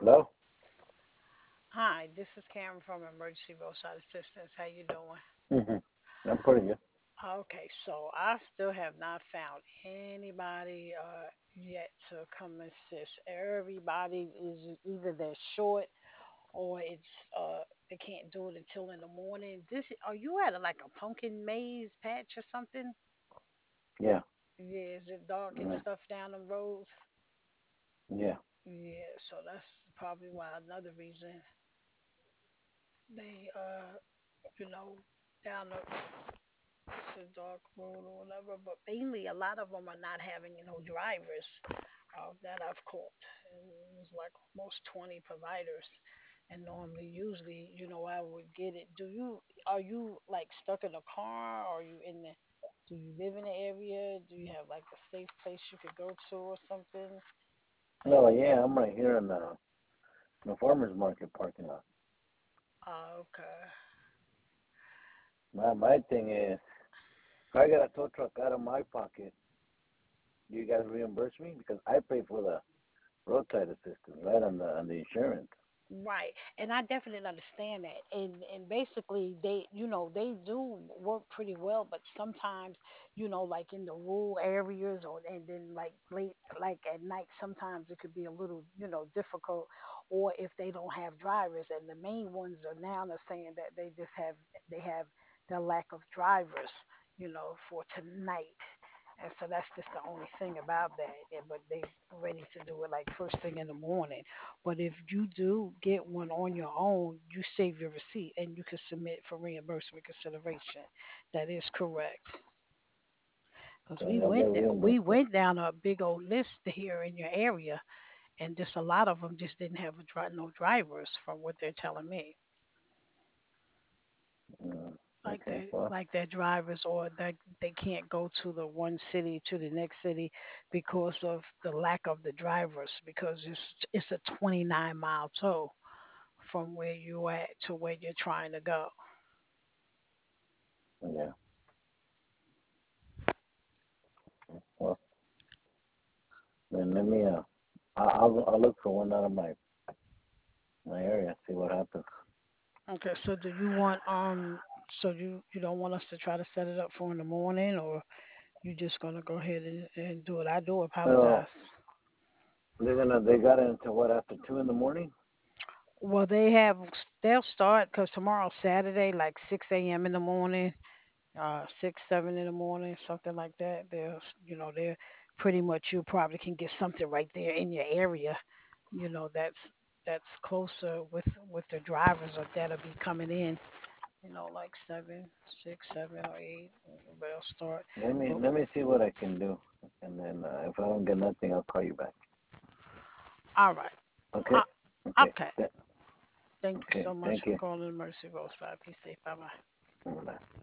Hello? Hi, this is Karen from Emergency Roadside Assistance. How you doing? Hmm. I'm pretty good. Okay, so I still have not found anybody yet to come assist. Everybody is either they're short or it's they can't do it until in the morning. This are you at like a pumpkin maze patch or something? Yeah. Yeah, is it dark and Yeah. stuff down the road? Yeah. Yeah, so that's probably why another reason they you know down the it's a dark road or whatever, but mainly a lot of them are not having drivers that I've caught. And it was like almost 20 providers, and normally, usually, I would get it. Are you like stuck in a car? Are you in the? Do you live in the area? Do you have like a safe place you could go to or something? No, yeah, I'm right here in the farmer's market parking lot. Okay. My thing is, if I get a tow truck out of my pocket, do you guys reimburse me? Because I pay for the roadside assistance, right, on the insurance. Right. And I definitely understand that. And basically they do work pretty well, but sometimes, like in the rural areas or and then like late like at night, sometimes it could be a little, difficult or if they don't have drivers and the main ones are now they're saying that they have the lack of drivers, for tonight. And so that's just the only thing about that. But they ready to do it like first thing in the morning. But if you do get one on your own, you save your receipt and you can submit for reimbursement consideration. That is correct. Because So y'all get we reimbursed. went down a big old list here in your area, and just a lot of them just didn't have no drivers, from what they're telling me. Like Okay, they well, like their drivers, or that they can't go to the one city to the next city because of the lack of the drivers. Because it's a 29-mile tow from where you at to where you're trying to go. yeah, well, then let me, I'll look for one out of my area, see what happens. Okay, so do you want so you don't want us to try to set it up for in the morning, or you just gonna go ahead and do it? I do So apologize. they got it until what, after 2 in the morning? Well, they'll start because tomorrow's Saturday, like 6 a.m. in the morning, 6, 7 in the morning, something like that. They're pretty much you probably can get something right there in your area. That's closer with the drivers or that'll be coming in. Like 7, 6, 7 or 8. They'll start. But Let me see what I can do, and then if I don't get nothing, I'll call you back. all right. Okay. Uh, Okay. okay. Thank you Okay. so much Thank for you. calling Mercy Rose. Be safe. Bye bye. Bye.